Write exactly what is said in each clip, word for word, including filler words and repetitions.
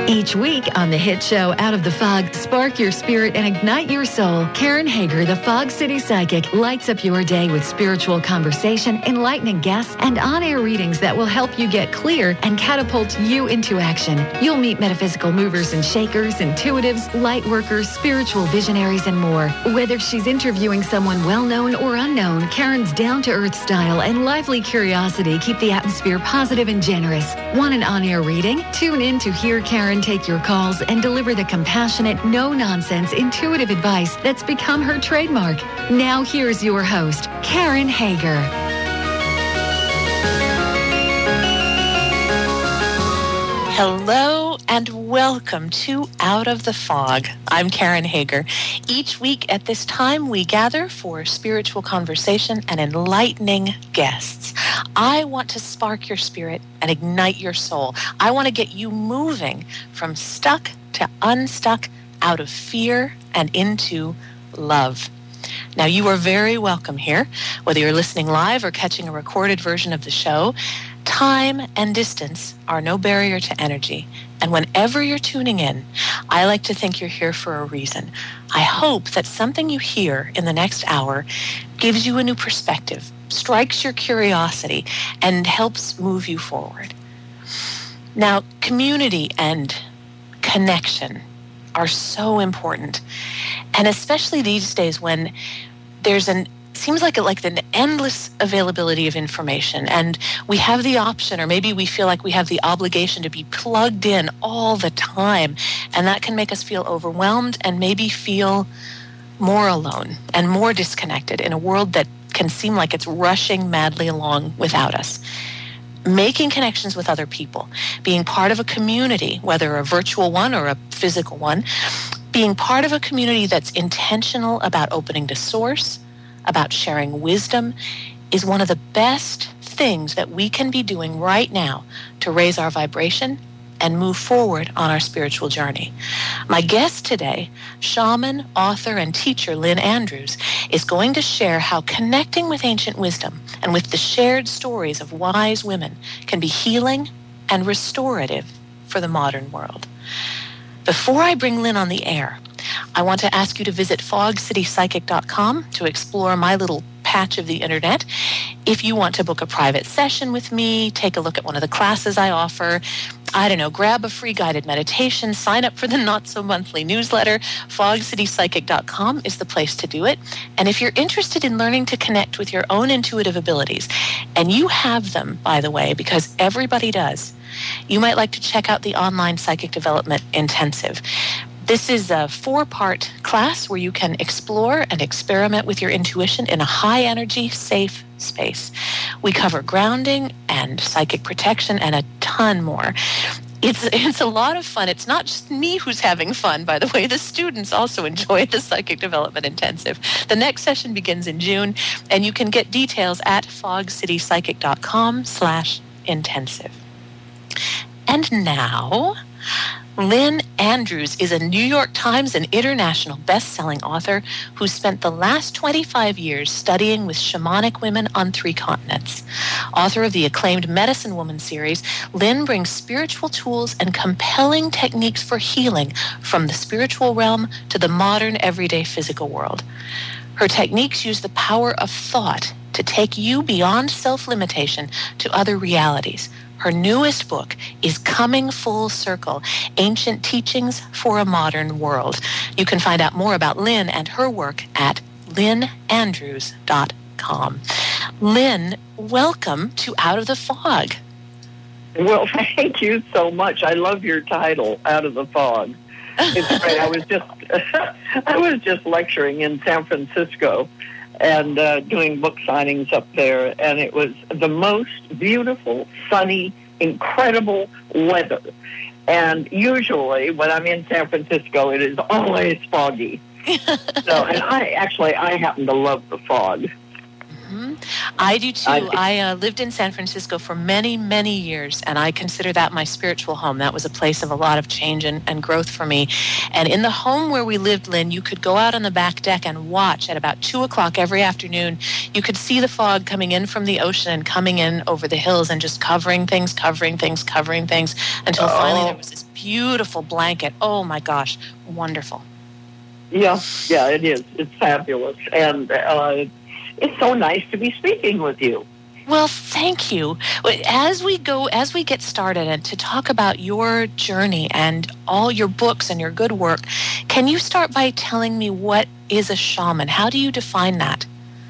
Each week on the hit show Out of the Fog, spark your spirit and ignite your soul. Karen Hager, the Fog City Psychic, lights up your day with spiritual conversation, enlightening guests, and on-air readings that will help you get clear and catapult you into action. You'll meet metaphysical movers and shakers, intuitives, light workers, spiritual visionaries, and more. Whether she's interviewing someone well-known or unknown, Karen's down-to-earth style and lively curiosity keep the atmosphere positive and generous. Want an on-air reading? Tune in to hear Karen take your calls and deliver the compassionate, no-nonsense, intuitive advice that's become her trademark. Now here's your host, Karen Hager. Hello and welcome to Out of the Fog. I'm Karen Hager. Each week at this time, we gather for spiritual conversation and enlightening guests. I want to spark your spirit and ignite your soul. I want to get you moving from stuck to unstuck, out of fear and into love. Now, you are very welcome here, whether you're listening live or catching a recorded version of the show. Time and distance are no barrier to energy. And whenever you're tuning in, I like to think you're here for a reason. I hope that something you hear in the next hour gives you a new perspective, strikes your curiosity, and helps move you forward. Now, community and connection are so important. And especially these days when there's an seems like like an endless availability of information, and we have the option, or maybe we feel like we have the obligation to be plugged in all the time, and that can make us feel overwhelmed and maybe feel more alone and more disconnected in a world that can seem like it's rushing madly along without us. Making connections with other people, being part of a community, whether a virtual one or a physical one, being part of a community that's intentional about opening to source, about sharing wisdom, is one of the best things that we can be doing right now to raise our vibration and move forward on our spiritual journey. My guest today, shaman, author, and teacher Lynn Andrews, is going to share how connecting with ancient wisdom and with the shared stories of wise women can be healing and restorative for the modern world. Before I bring Lynn on the air, I want to ask you to visit fog city psychic dot com to explore my little patch of the internet. If you want to book a private session with me, take a look at one of the classes I offer, I don't know, grab a free guided meditation, sign up for the not-so-monthly newsletter, fog city psychic dot com is the place to do it. And if you're interested in learning to connect with your own intuitive abilities, and you have them, by the way, because everybody does, you might like to check out the online Psychic Development Intensive. This is a four-part class where you can explore and experiment with your intuition in a high-energy, safe space. We cover grounding and psychic protection and a ton more. It's it's a lot of fun. It's not just me who's having fun, by the way. The students also enjoy the Psychic Development Intensive. The next session begins in June, and you can get details at fog city psychic dot com slash intensive. And now, Lynn Andrews is a New York Times and international best-selling author who spent the last twenty-five years studying with shamanic women on three continents. Author of the acclaimed Medicine Woman series, Lynn brings spiritual tools and compelling techniques for healing from the spiritual realm to the modern, everyday physical world. Her techniques use the power of thought to take you beyond self-limitation to other realities. Her newest book is Coming Full Circle, Ancient Teachings for a Modern World. You can find out more about Lynn and her work at lynn andrews dot com. Lynn, welcome to Out of the Fog. Well, thank you so much. I love your title, Out of the Fog. It's great. I was just I was just lecturing in San Francisco and uh, doing book signings up there, and it was the most beautiful, sunny, incredible weather. And usually when I'm in San Francisco, it is always foggy. So, and I actually, I happen to love the fog. Mm-hmm. I do too. I, I uh, lived in San Francisco for many, many years, and I consider that my spiritual home. That was a place of a lot of change and, and growth for me. And in the home where we lived, Lynn, you could go out on the back deck and watch at about two o'clock every afternoon. You could see the fog coming in from the ocean and coming in over the hills and just covering things, covering things, covering things, until oh. finally there was this beautiful blanket. Oh my gosh, wonderful. Yeah, yeah, it is. It's fabulous. And uh, it's so nice to be speaking with you. Well, thank you. As we go, as we get started and to talk about your journey and all your books and your good work, can you start by telling me what is a shaman? How do you define that?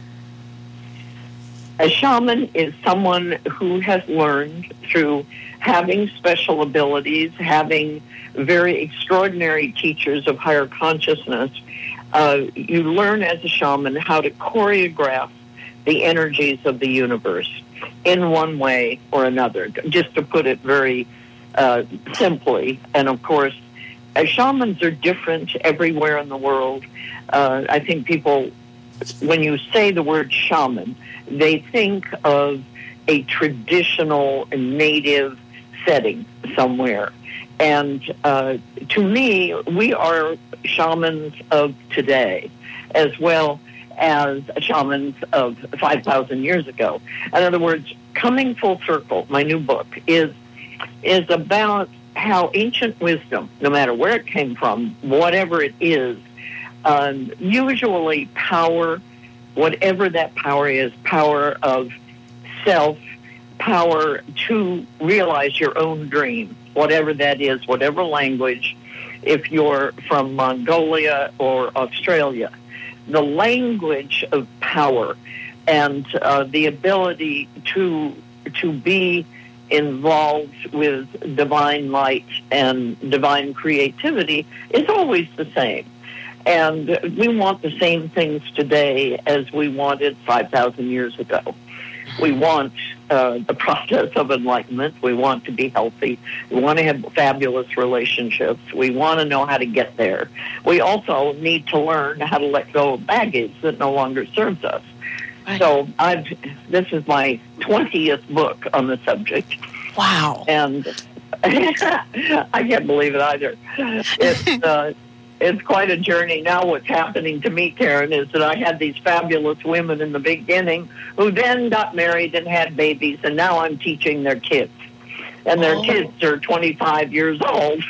A shaman is someone who has learned through having special abilities, having very extraordinary teachers of higher consciousness. Uh, you learn as a shaman how to choreograph the energies of the universe in one way or another, just to put it very uh, simply. And of course, uh, shamans are different everywhere in the world. Uh, I think people, when you say the word shaman, they think of a traditional native setting somewhere. And uh, to me, we are shamans of today as well as shamans of five thousand years ago. In other words, Coming Full Circle, my new book, is is about how ancient wisdom, no matter where it came from, whatever it is, um, usually power, whatever that power is, power of self, power to realize your own dream, whatever that is, whatever language, if you're from Mongolia or Australia. The language of power and uh, the ability to to be involved with divine light and divine creativity is always the same. And we want the same things today as we wanted five thousand years ago. We want uh, the process of enlightenment. We want to be healthy. We want to have fabulous relationships. We want to know how to get there. We also need to learn how to let go of baggage that no longer serves us. Right. So I've, this is my twentieth book on the subject. Wow. And I can't believe it either. It's, uh, it's quite a journey. Now what's happening to me, Karen, is that I had these fabulous women in the beginning who then got married and had babies, and now I'm teaching their kids. And their oh. kids are twenty-five years old.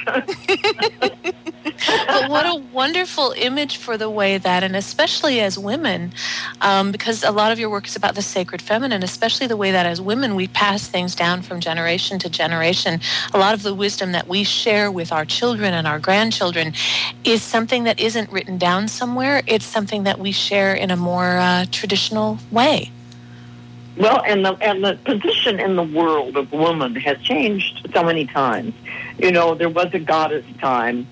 But what a wonderful image for the way that, and especially as women, um, because a lot of your work is about the sacred feminine, especially the way that as women we pass things down from generation to generation. A lot of the wisdom that we share with our children and our grandchildren is something that isn't written down somewhere. It's something that we share in a more uh, traditional way. Well, and the, and the position in the world of woman has changed so many times. You know, there was a goddess time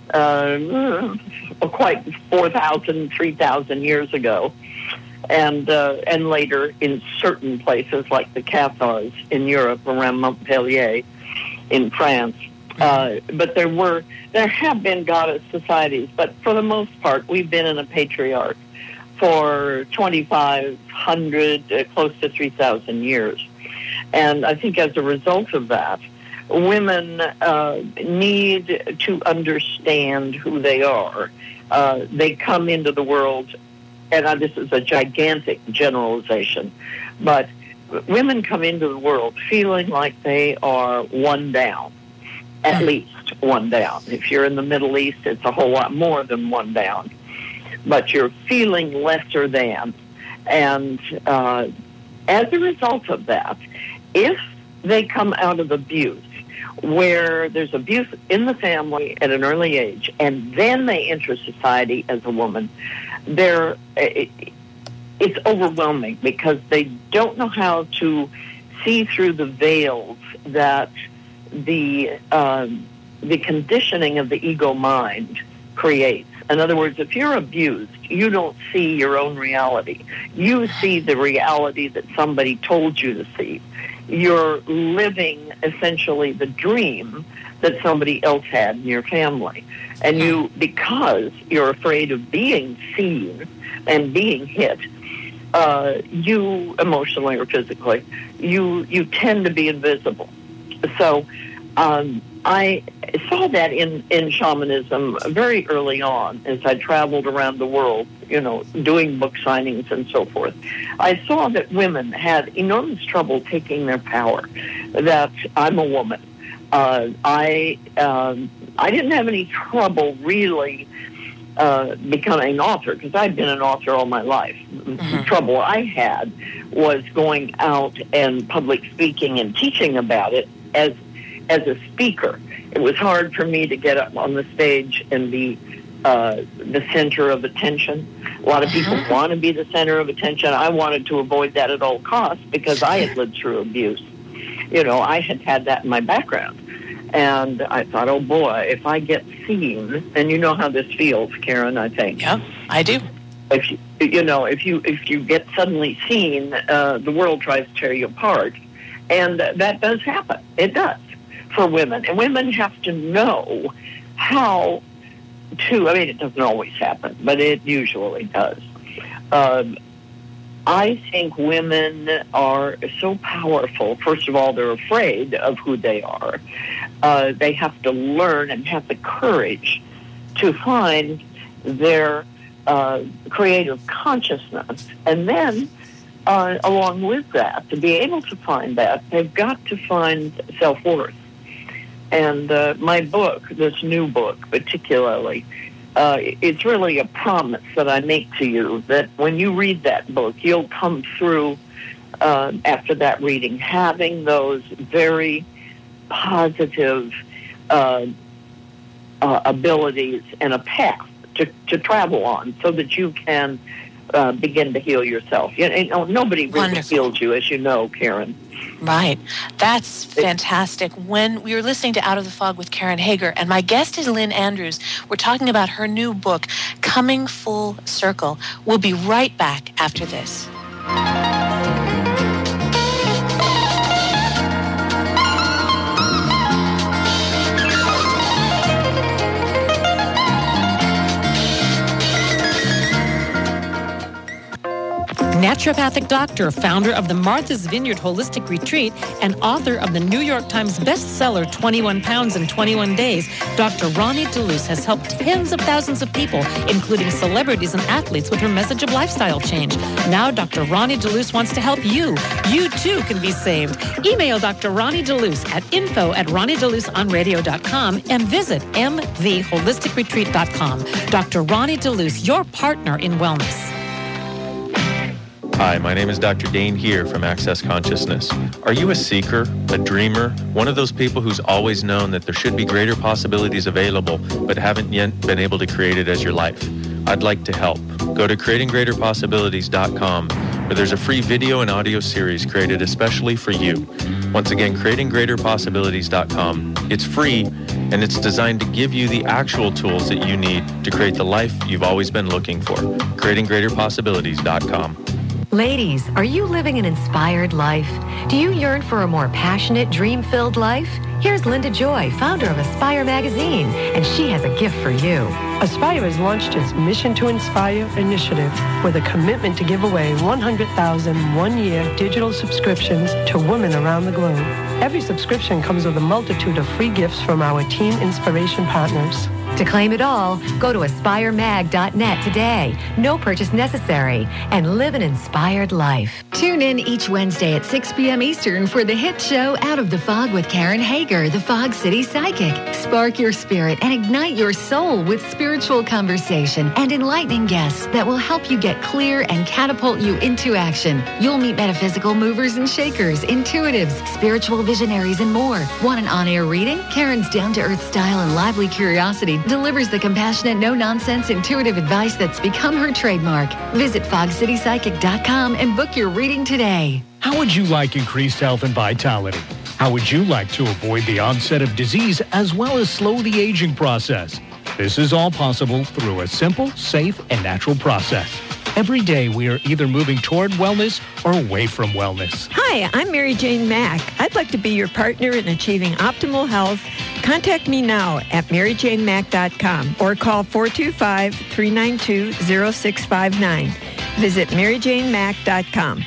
uh, quite four thousand, three thousand years ago. And uh, and later in certain places like the Cathars in Europe around Montpellier in France. Uh, but there were, there have been goddess societies, but for the most part, we've been in a patriarch for twenty-five hundred, uh, close to three thousand years. And I think as a result of that, women uh, need to understand who they are. Uh, they come into the world, and uh, this is a gigantic generalization, but women come into the world feeling like they are one down, at least one down. If you're in the Middle East, it's a whole lot more than one down. But you're feeling lesser than. And uh, as a result of that, if they come out of abuse, where there's abuse in the family at an early age, and then they enter society as a woman, they're, it, it's overwhelming because they don't know how to see through the veils that the uh, the conditioning of the ego mind creates. In other words, if you're abused, you don't see your own reality. You see the reality that somebody told you to see. You're living essentially the dream that somebody else had in your family. And you, because you're afraid of being seen and being hit, uh, you, emotionally or physically, you you tend to be invisible. So um, I saw that in, in shamanism very early on as I traveled around the world, you know, doing book signings and so forth. I saw that women had enormous trouble taking their power, that I'm a woman. Uh, I um, I didn't have any trouble really uh, becoming an author because I'd been an author all my life. Mm-hmm. The trouble I had was going out and public speaking and teaching about it as as a speaker. It was hard for me to get up on the stage and be uh, the center of attention. A lot of people uh-huh. want to be the center of attention. I wanted to avoid that at all costs because I had lived through abuse. You know, I had had that in my background. And I thought, oh, boy, if I get seen, and you know how this feels, Karen, I think. Yeah, I do. If you, you know, if you if you get suddenly seen, uh, the world tries to tear you apart. And that does happen. It does for women. And women have to know how to, I mean, it doesn't always happen, but it usually does. Um, I think women are so powerful. First of all, they're afraid of who they are. Uh, they have to learn and have the courage to find their uh, creative consciousness. And then, uh, along with that, to be able to find that, they've got to find self-worth. And uh, my book, this new book particularly, Uh, it's really a promise that I make to you that when you read that book, you'll come through uh, after that reading having those very positive uh, uh, abilities and a path to, to travel on so that you can uh, begin to heal yourself. You know, nobody really Wonderful. heals you, as you know, Karen. Right. That's fantastic. When we were listening to Out of the Fog with Karen Hager, and my guest is Lynn Andrews, we're talking about her new book, Coming Full Circle. We'll be right back after this. Naturopathic doctor, founder of the Martha's Vineyard Holistic Retreat, and author of the New York Times bestseller twenty-one pounds in twenty-one days, Doctor Ronnie DeLuce has helped tens of thousands of people, including celebrities and athletes, with her message of lifestyle change. Now Doctor Ronnie DeLuce wants to help you. You, too, can be saved. Email Doctor Ronnie DeLuce at info at ronnie deluce on radio dot com and visit m v holistic retreat dot com. Doctor Ronnie DeLuce, your partner in wellness. Hi, my name is Doctor Dane here from Access Consciousness. Are you a seeker, a dreamer, one of those people who's always known that there should be greater possibilities available but haven't yet been able to create it as your life? I'd like to help. Go to creating greater possibilities dot com where there's a free video and audio series created especially for you. Once again, creating greater possibilities dot com. It's free and it's designed to give you the actual tools that you need to create the life you've always been looking for. creating greater possibilities dot com. Ladies, are you living an inspired life? Do you yearn for a more passionate, dream-filled life? Here's Linda Joy, founder of Aspire Magazine, and she has a gift for you. Aspire has launched its Mission to Inspire initiative with a commitment to give away one hundred thousand one-year digital subscriptions to women around the globe. Every subscription comes with a multitude of free gifts from our team inspiration partners. To claim it all, go to aspire mag dot net today. No purchase necessary. And live an inspired life. Tune in each Wednesday at six p.m. Eastern for the hit show Out of the Fog with Karen Hager, the Fog City Psychic. Spark your spirit and ignite your soul with spiritual conversation and enlightening guests that will help you get clear and catapult you into action. You'll meet metaphysical movers and shakers, intuitives, spiritual visionaries, and more. Want an on-air reading? Karen's down-to-earth style and lively curiosity delivers the compassionate, no-nonsense, intuitive advice that's become her trademark. Visit fog city psychic dot com and book your reading today. How would you like increased health and vitality? How would you like to avoid the onset of disease as well as slow the aging process? This is all possible through a simple, safe, and natural process. Every day, we are either moving toward wellness or away from wellness. Hi, I'm Mary Jane Mack. I'd like to be your partner in achieving optimal health. Contact me now at mary jane mack dot com or call four two five, three nine two, zero six five nine. Visit mary jane mack dot com.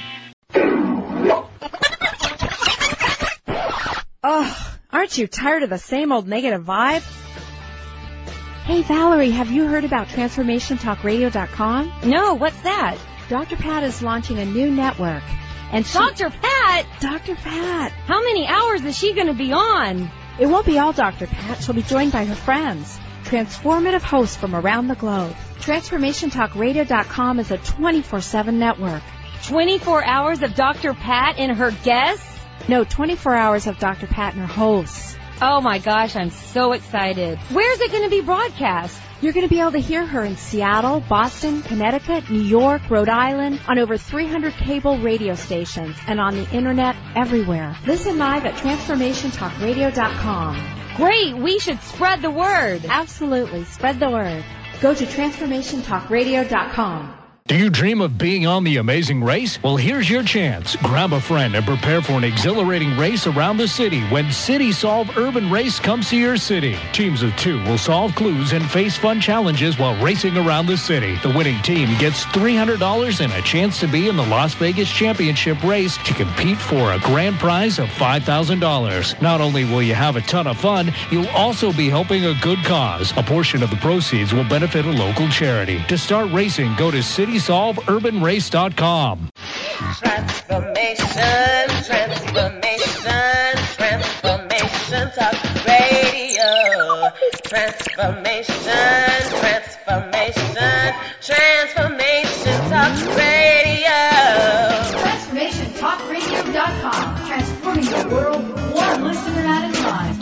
Oh, aren't you tired of the same old negative vibe? Hey, Valerie, have you heard about transformation talk radio dot com? No, what's that? Doctor Pat is launching a new network. And she... Doctor Pat? Doctor Pat. How many hours is she going to be on? It won't be all Doctor Pat. She'll be joined by her friends, transformative hosts from around the globe. Transformation Talk Radio dot com is a twenty-four seven network. twenty-four hours of Doctor Pat and her guests? No, twenty-four hours of Doctor Pat and her hosts. Oh my gosh, I'm so excited. Where's it going to be broadcast? You're going to be able to hear her in Seattle, Boston, Connecticut, New York, Rhode Island, on over three hundred cable radio stations, and on the internet everywhere. Listen live at Transformation Talk Radio dot com. Great, we should spread the word. Absolutely, spread the word. Go to Transformation Talk Radio dot com. Do you dream of being on The Amazing Race? Well, here's your chance. Grab a friend and prepare for an exhilarating race around the city when City Solve Urban Race comes to your city. Teams of two will solve clues and face fun challenges while racing around the city. The winning team gets three hundred dollars and a chance to be in the Las Vegas Championship race to compete for a grand prize of five thousand dollars. Not only will you have a ton of fun, you'll also be helping a good cause. A portion of the proceeds will benefit a local charity. To start racing, go to City Solve Urban Race dot com. Transformation, transformation, transformation talk radio. Transformation, transformation, transformation talk radio. Transformation Talk Radio dot com. Transforming the world one listener at a time.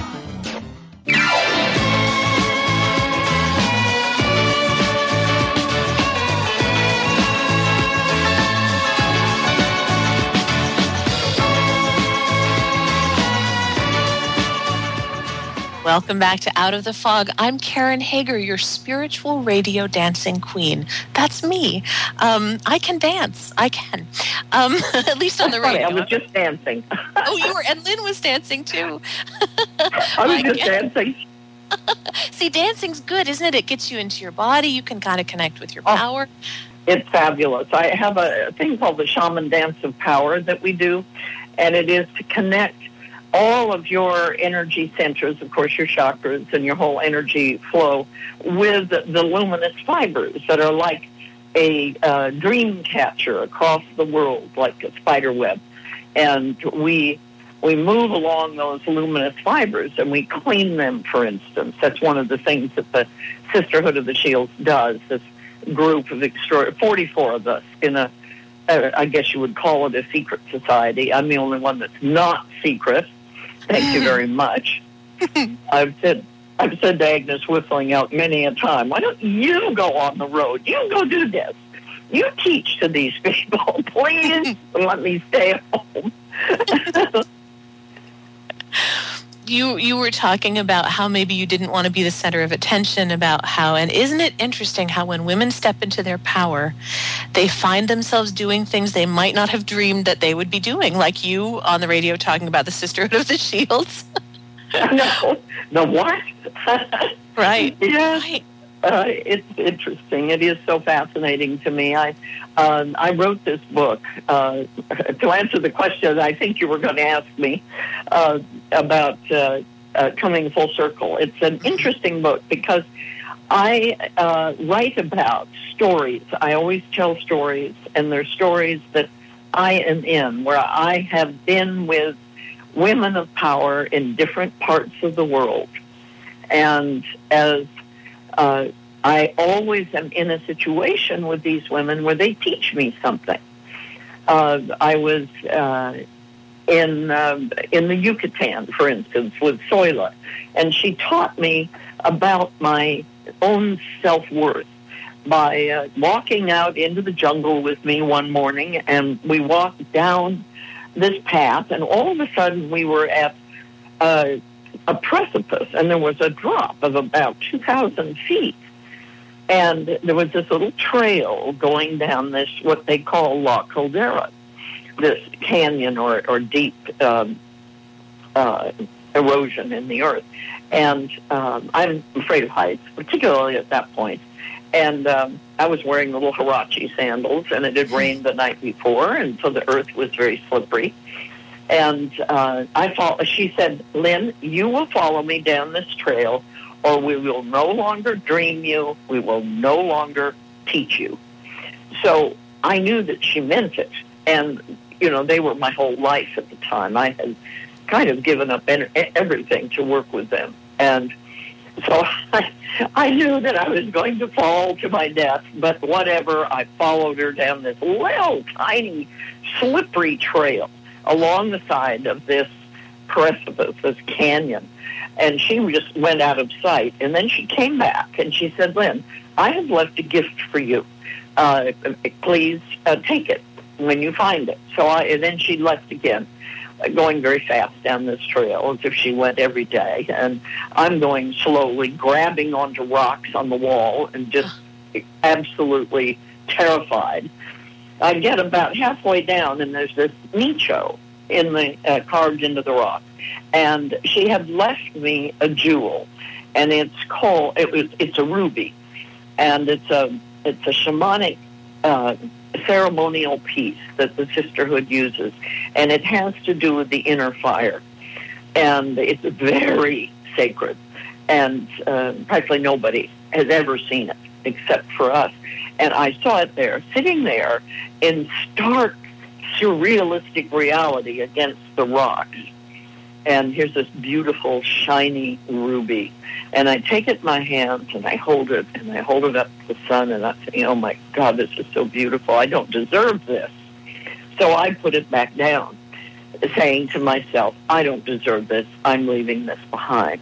Welcome back to Out of the Fog. I'm Karen Hager, your spiritual radio dancing queen. That's me. Um, I can dance. I can. Um, at least on the That's radio. Funny. I was just dancing. Oh, you were, and Lynn was dancing too. I was just dancing. See, dancing's good, isn't it? It gets you into your body. You can kind of connect with your Oh. power. It's fabulous. I have a thing called the Shaman Dance of Power that we do, and it is to connect all of your energy centers, of course, your chakras and your whole energy flow, with the luminous fibers that are like a uh, dream catcher across the world, like a spider web. And we we move along those luminous fibers and we clean them, for instance. That's one of the things that the Sisterhood of the Shields does, this group of extra- forty-four of us in a, uh, I guess you would call it a secret society. I'm the only one that's not secret. Thank you very much. I've said I've said to Agnes Whistling out many a time, why don't you go on the road? You go do this. You teach to these people. Please let me stay home. You you were talking about how maybe you didn't want to be the center of attention, about how, and isn't it interesting how when women step into their power, they find themselves doing things they might not have dreamed that they would be doing, like you on the radio talking about the Sisterhood of the Shields. No, the what? Right. Yeah. Right. Uh, it's interesting. It is so fascinating to me. I uh, I wrote this book uh, to answer the question I think you were going to ask me uh, about uh, uh, coming full circle. It's an interesting book because I uh, write about stories. I always tell stories, and they're stories that I am in, where I have been with women of power in different parts of the world. And as Uh, I always am in a situation with these women where they teach me something. Uh, I was uh, in uh, in the Yucatan, for instance, with Zoila, and she taught me about my own self-worth by uh, walking out into the jungle with me one morning, and we walked down this path, and all of a sudden we were at uh, a precipice, and there was a drop of about two thousand feet. And there was this little trail going down this, what they call La Caldera, this canyon or, or deep um, uh, erosion in the earth. And um, I'm afraid of heights, particularly at that point. And um, I was wearing little Huarache sandals, and it had rained the night before, and so the earth was very slippery. And uh, I follow, she said, Lynn, you will follow me down this trail, or we will no longer dream you. We will no longer teach you. So I knew that she meant it. And, you know, they were my whole life at the time. I had kind of given up en- everything to work with them. And so I, I knew that I was going to fall to my death, but whatever, I followed her down this little tiny slippery trail along the side of this precipice, this canyon. And she just went out of sight. And then she came back and she said, Lynn, I have left a gift for you. Uh, please uh, take it when you find it. So I, and then she left again, going very fast down this trail as if she went every day. And I'm going slowly, grabbing onto rocks on the wall and just absolutely terrified. I get about halfway down and there's this nicho in the uh, carved into the rock. And she had left me a jewel, and it's called, it was, it's a ruby. And it's a, it's a shamanic uh, ceremonial piece that the sisterhood uses, and it has to do with the inner fire, and it's very sacred, and uh, practically nobody has ever seen it except for us. And I saw it there, sitting there in stark surrealistic reality against the rocks. And here's this beautiful shiny ruby, and I take it in my hands and I hold it and I hold it up to the sun, and I say, oh my God, this is so beautiful. I don't deserve this. So I put it back down, saying to myself, I don't deserve this. I'm leaving this behind.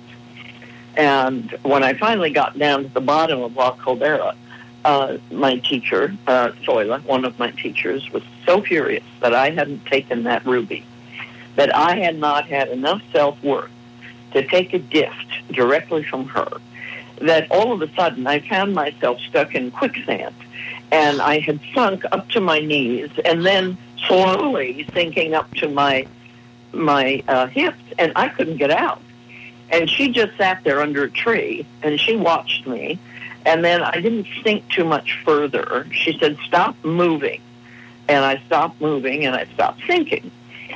And when I finally got down to the bottom of La Caldera, uh, my teacher, uh, Zoila, one of my teachers, was so furious that I hadn't taken that ruby, that I had not had enough self-worth to take a gift directly from her, that all of a sudden I found myself stuck in quicksand, and I had sunk up to my knees and then slowly sinking up to my my uh, hips, and I couldn't get out. And she just sat there under a tree, and she watched me, and then I didn't sink too much further. She said, stop moving. And I stopped moving, and I stopped sinking.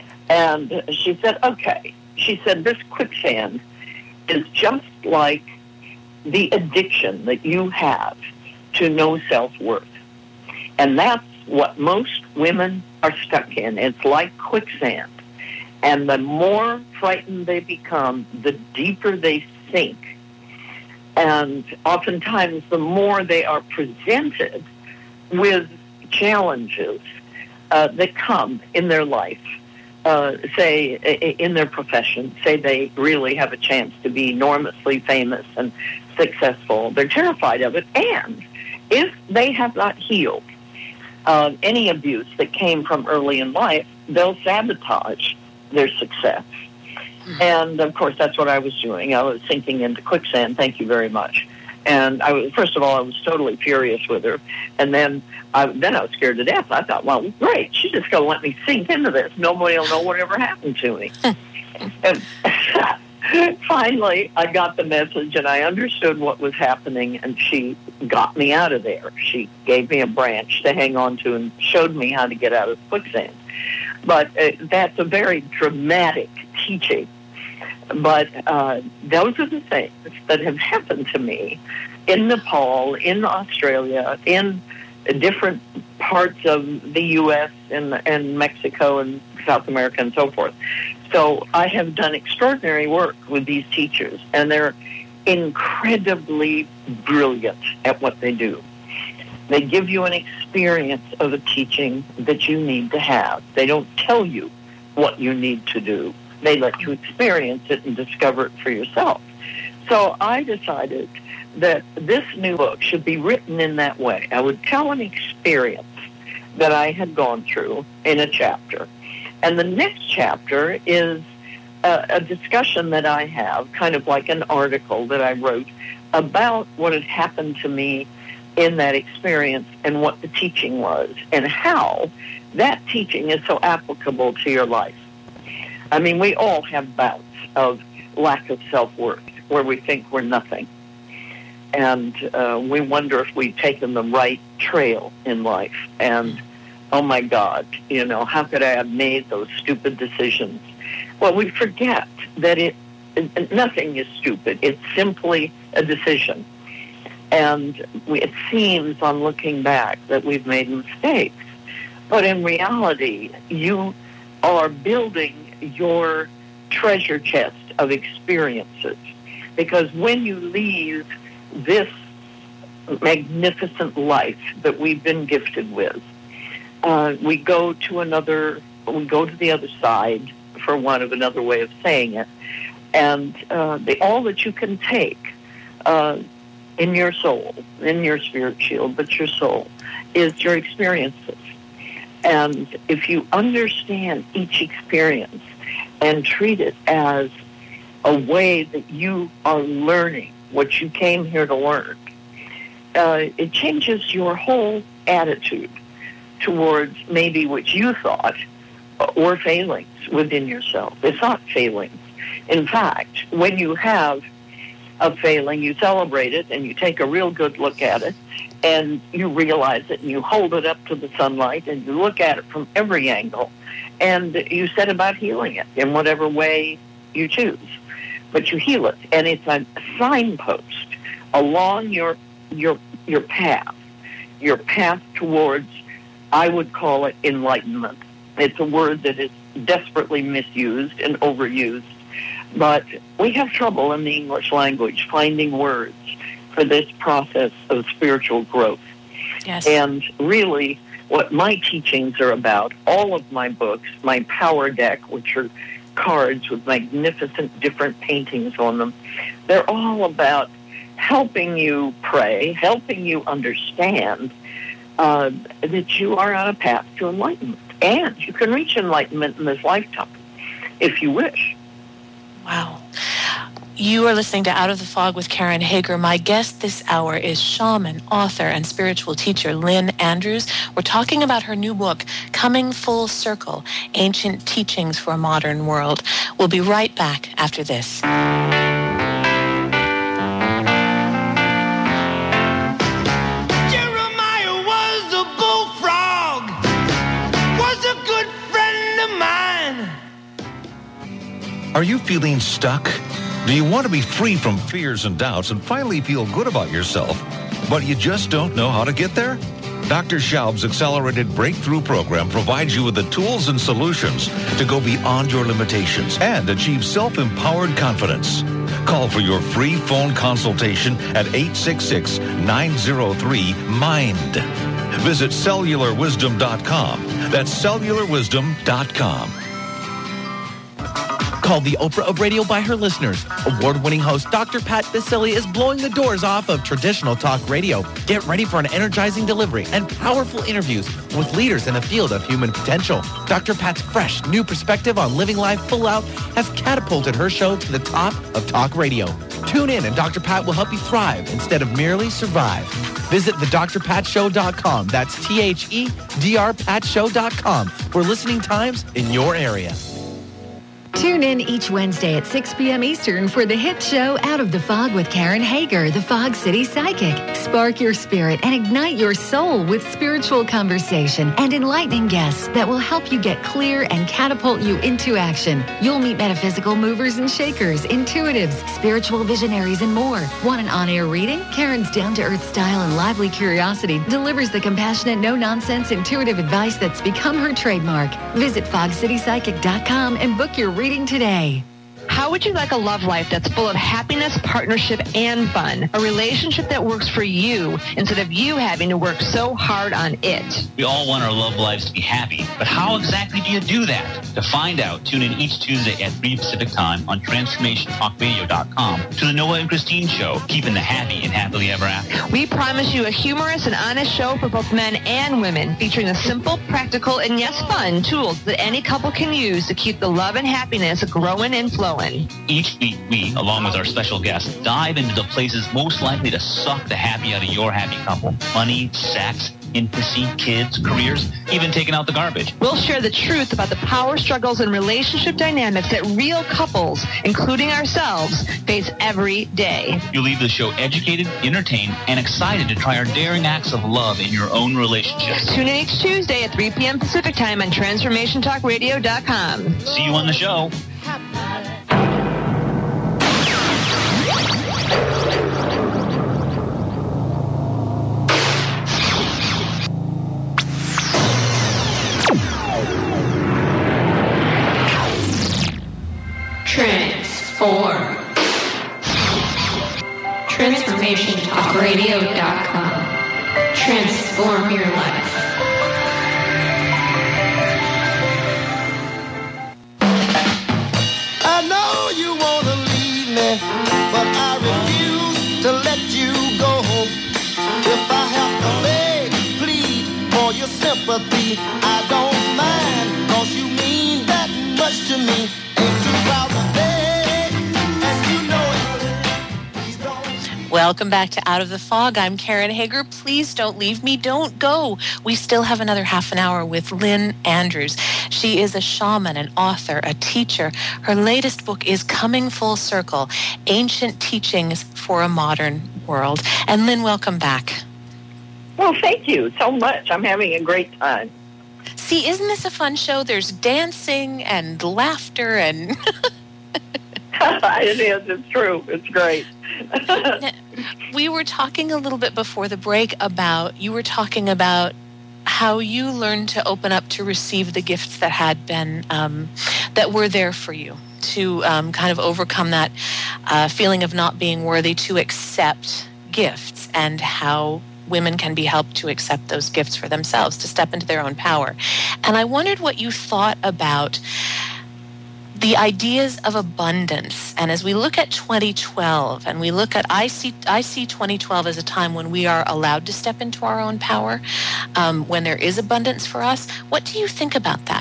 And she said, okay. She said, this quicksand is just like the addiction that you have to no self-worth. And that's what most women are stuck in. It's like quicksand. And the more frightened they become, the deeper they sink. And oftentimes, the more they are presented with challenges uh, that come in their life. Uh, say, in their profession, say they really have a chance to be enormously famous and successful. They're terrified of it. And if they have not healed uh, any abuse that came from early in life, they'll sabotage their success. Mm-hmm. And, of course, that's what I was doing. I was sinking into quicksand. Thank you very much. And I was, first of all, I was totally furious with her. And then I, then I was scared to death. I thought, well, great, she's just going to let me sink into this. Nobody will know whatever happened to me. And finally, I got the message, and I understood what was happening, and she got me out of there. She gave me a branch to hang on to and showed me how to get out of quicksand. But uh, that's a very dramatic teaching. But uh, those are the things that have happened to me in Nepal, in Australia, in different parts of the U S and, and Mexico and South America and so forth. So I have done extraordinary work with these teachers, and they're incredibly brilliant at what they do. They give you an experience of a teaching that you need to have. They don't tell you what you need to do. They let you experience it and discover it for yourself. So I decided that this new book should be written in that way. I would tell an experience that I had gone through in a chapter. And the next chapter is a, a discussion that I have, kind of like an article that I wrote about what had happened to me in that experience and what the teaching was and how that teaching is so applicable to your life. I mean, we all have bouts of lack of self-worth where we think we're nothing. And uh, we wonder if we've taken the right trail in life. And, oh, my God, you know, how could I have made those stupid decisions? Well, we forget that it, it nothing is stupid. It's simply a decision. And we, it seems on looking back that we've made mistakes. But in reality, you are building your treasure chest of experiences. Because when you leave this magnificent life that we've been gifted with, uh, we go to another, we go to the other side, for want of another way of saying it, and uh, the, all that you can take uh, in your soul, in your spirit shield, but your soul, is your experiences. And if you understand each experience and treat it as a way that you are learning what you came here to learn, uh, it changes your whole attitude towards maybe what you thought were failings within yourself. It's not failings. In fact, when you have a failing, you celebrate it and you take a real good look at it and you realize it and you hold it up to the sunlight and you look at it from every angle and you set about healing it in whatever way you choose. But you heal it, and it's a signpost along your your your path, your path towards, I would call it, enlightenment. It's a word that is desperately misused and overused, but we have trouble in the English language finding words for this process of spiritual growth. Yes. And really, what my teachings are about, all of my books, my power deck, which are cards with magnificent different paintings on them, they're all about helping you pray, helping you understand uh, that you are on a path to enlightenment. And you can reach enlightenment in this lifetime, if you wish. Wow. You are listening to Out of the Fog with Karen Hager. My guest this hour is shaman, author, and spiritual teacher Lynn Andrews. We're talking about her new book, Coming Full Circle, Ancient Teachings for a Modern World. We'll be right back after this. Jeremiah was a bullfrog, was a good friend of mine. Are you feeling stuck? Do you want to be free from fears and doubts and finally feel good about yourself, but you just don't know how to get there? Doctor Schaub's Accelerated Breakthrough Program provides you with the tools and solutions to go beyond your limitations and achieve self-empowered confidence. Call for your free phone consultation at eight six six, nine zero three, MIND. Visit cellular wisdom dot com. That's cellular wisdom dot com. Called the Oprah of radio by her listeners, award-winning host Doctor Pat Baccili is blowing the doors off of traditional talk radio. Get ready for an energizing delivery and powerful interviews with leaders in the field of human potential. Doctor Pat's fresh, new perspective on living life full out has catapulted her show to the top of talk radio. Tune in and Doctor Pat will help you thrive instead of merely survive. Visit the dr pat show dot com. That's T H E D R pat show dot com for listening times in your area. Tune in each Wednesday at six p.m. Eastern for the hit show Out of the Fog with Karen Hager, the Fog City Psychic. Spark your spirit and ignite your soul with spiritual conversation and enlightening guests that will help you get clear and catapult you into action. You'll meet metaphysical movers and shakers, intuitives, spiritual visionaries, and more. Want an on-air reading? Karen's down-to-earth style and lively curiosity delivers the compassionate, no-nonsense, intuitive advice that's become her trademark. Visit fog city psychic dot com and book your reading today. How would you like a love life that's full of happiness, partnership, and fun? A relationship that works for you instead of you having to work so hard on it. We all want our love lives to be happy, but how exactly do you do that? To find out, tune in each Tuesday at three Pacific Time on transformation talk radio dot com to the Noah and Christine Show, keeping the happy and happily ever after. We promise you a humorous and honest show for both men and women, featuring the simple, practical, and yes, fun tools that any couple can use to keep the love and happiness growing and flowing. Each week, we, along with our special guests, dive into the places most likely to suck the happy out of your happy couple. Money, sex, intimacy, kids, careers, even taking out the garbage. We'll share the truth about the power struggles and relationship dynamics that real couples, including ourselves, face every day. You'll leave the show educated, entertained, and excited to try our daring acts of love in your own relationships. Tune in each Tuesday at three p.m. Pacific Time on transformation talk radio dot com. See you on the show. transformation talk radio dot com. Transform your life. I know you want to leave me, but I refuse to let you go. If I have to beg, plead for your sympathy, I don't mind, cause you mean that much to me. Ain't too proud to beg, and you know it. Welcome back to Out of the Fog. I'm Karen Hager. Please don't leave me. Don't go. We still have another half an hour with Lynn Andrews. She is a shaman, an author, a teacher. Her latest book is Coming Full Circle, Ancient Teachings for a Modern World. And Lynn, welcome back. Well, thank you so much. I'm having a great time. See, isn't this a fun show? There's dancing and laughter and... It is. It's true. It's great. We were talking a little bit before the break about, you were talking about how you learned to open up to receive the gifts that had been, um, that were there for you, to um, kind of overcome that uh, feeling of not being worthy, to accept gifts, and how women can be helped to accept those gifts for themselves, to step into their own power. And I wondered what you thought about the ideas of abundance. And as we look at twenty twelve, and we look at, I see, I see twenty twelve as a time when we are allowed to step into our own power, um, when there is abundance for us. What do you think about that?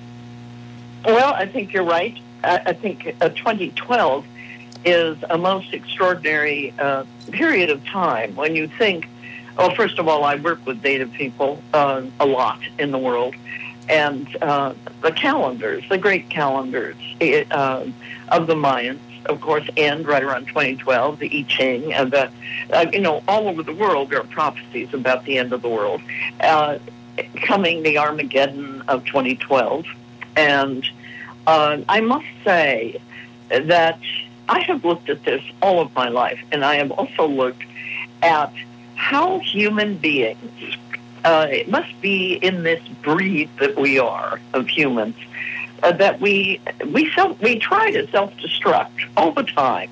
Well, I think you're right. I, I think uh, twenty twelve is a most extraordinary uh, period of time when you think, well, first of all, I work with Native people uh, a lot in the world. And uh, the calendars, the great calendars uh, of the Mayans, of course, end right around twenty twelve, the I Ching, and the, uh, you know, all over the world there are prophecies about the end of the world. Uh, coming the Armageddon of twenty twelve. And uh, I must say that I have looked at this all of my life, and I have also looked at how human beings, Uh, it must be in this breed that we are of humans, uh, that we we self, we try to self-destruct all the time.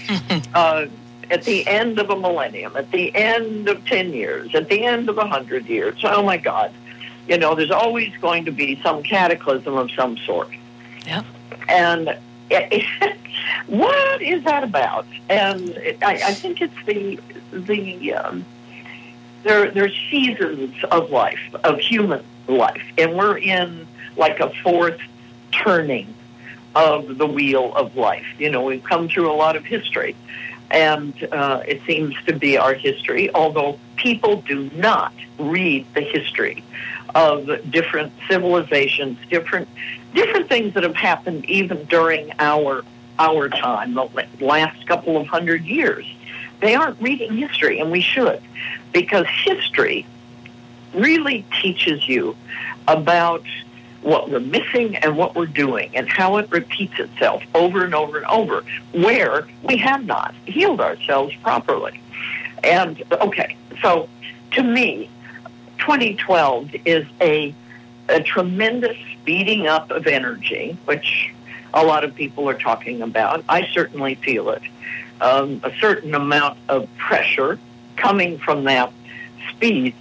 uh, at the end of a millennium, at the end of ten years, at the end of a hundred years. Oh my God! You know, there's always going to be some cataclysm of some sort. Yeah. And it, it, what is that about? And it, I, I think it's the the. Um, There, there's seasons of life, of human life, and we're in like a fourth turning of the wheel of life. You know, we've come through a lot of history, and uh, it seems to be our history, although people do not read the history of different civilizations, different different things that have happened even during our our time, the last couple of hundred years. They aren't reading history, and we should, because history really teaches you about what we're missing and what we're doing and how it repeats itself over and over and over, where we have not healed ourselves properly. And, okay, so to me, twenty twelve is a, a tremendous speeding up of energy, which a lot of people are talking about. I certainly feel it. Um, a certain amount of pressure coming from that speed.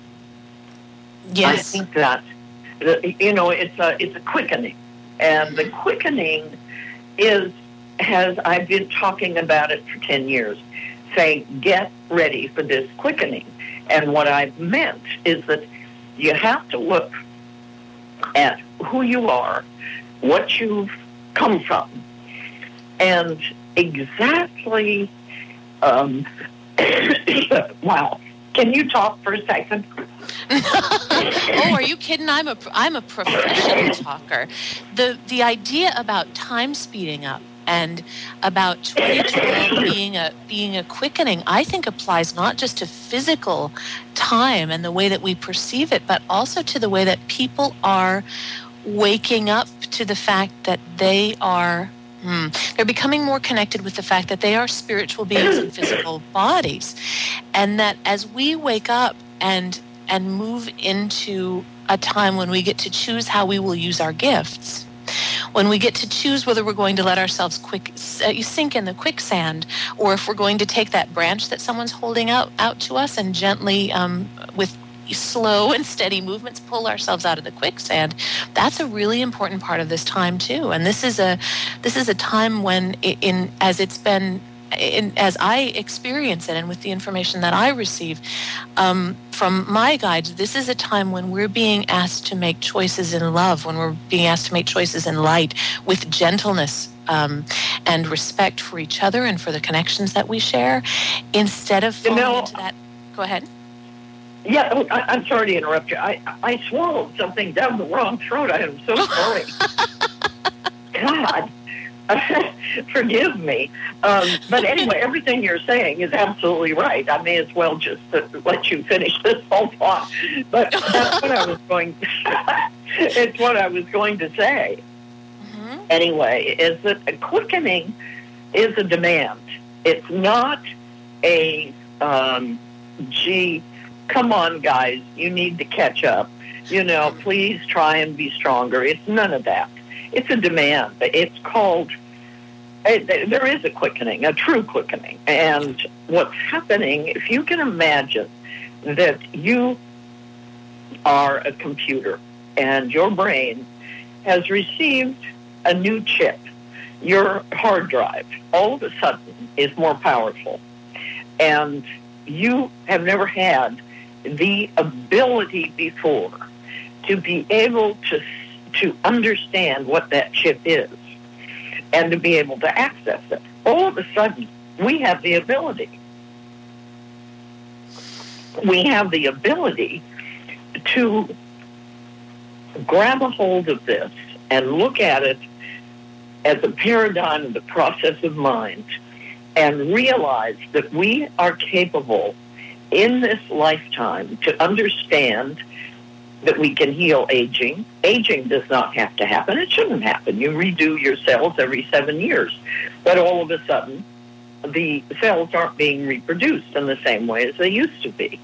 Yes. I think that, you know, it's a, it's a quickening. And the quickening is, has, I've been talking about it for ten years, saying, get ready for this quickening. And what I've meant is that you have to look at who you are, what you've come from, and exactly, um, wow. Can you talk for a second? Oh, are you kidding? I'm a, I'm a professional talker. The, the idea about time speeding up and about twenty twelve being a, being a quickening, I think applies not just to physical time and the way that we perceive it, but also to the way that people are waking up to the fact that they are Hmm. They're becoming more connected with the fact that they are spiritual beings in physical bodies, and that as we wake up and and move into a time when we get to choose how we will use our gifts, when we get to choose whether we're going to let ourselves quick uh, sink in the quicksand, or if we're going to take that branch that someone's holding out, out to us and gently, um, with slow and steady movements, pull ourselves out of the quicksand. That's a really important part of this time too. And this is a this is a time when, in as it's been, in, as I experience it, and with the information that I receive um, from my guides, this is a time when we're being asked to make choices in love, when we're being asked to make choices in light, with gentleness um, and respect for each other and for the connections that we share, instead of falling you know, into that. Go ahead. Yeah, I, I'm sorry to interrupt you. I, I swallowed something down the wrong throat. I am so sorry. God, forgive me. Um, but anyway, everything you're saying is absolutely right. I may as well just uh, let you finish this whole thought. But that's what I was going. It's what I was going to say. Mm-hmm. Anyway, is that a quickening is a demand. It's not a um, gee. Come on, guys, you need to catch up. You know, please try and be stronger. It's none of that. It's a demand. It's called, it, there is a quickening, a true quickening. And what's happening, if you can imagine that you are a computer and your brain has received a new chip, your hard drive all of a sudden is more powerful. And you have never had the ability before to be able to to understand what that chip is and to be able to access it. All of a sudden, we have the ability. We have the ability to grab a hold of this and look at it as a paradigm of the process of mind and realize that we are capable in this lifetime to understand that we can heal aging. Aging does not have to happen. It shouldn't happen. You redo your cells every seven years. But all of a sudden, the cells aren't being reproduced in the same way as they used to be.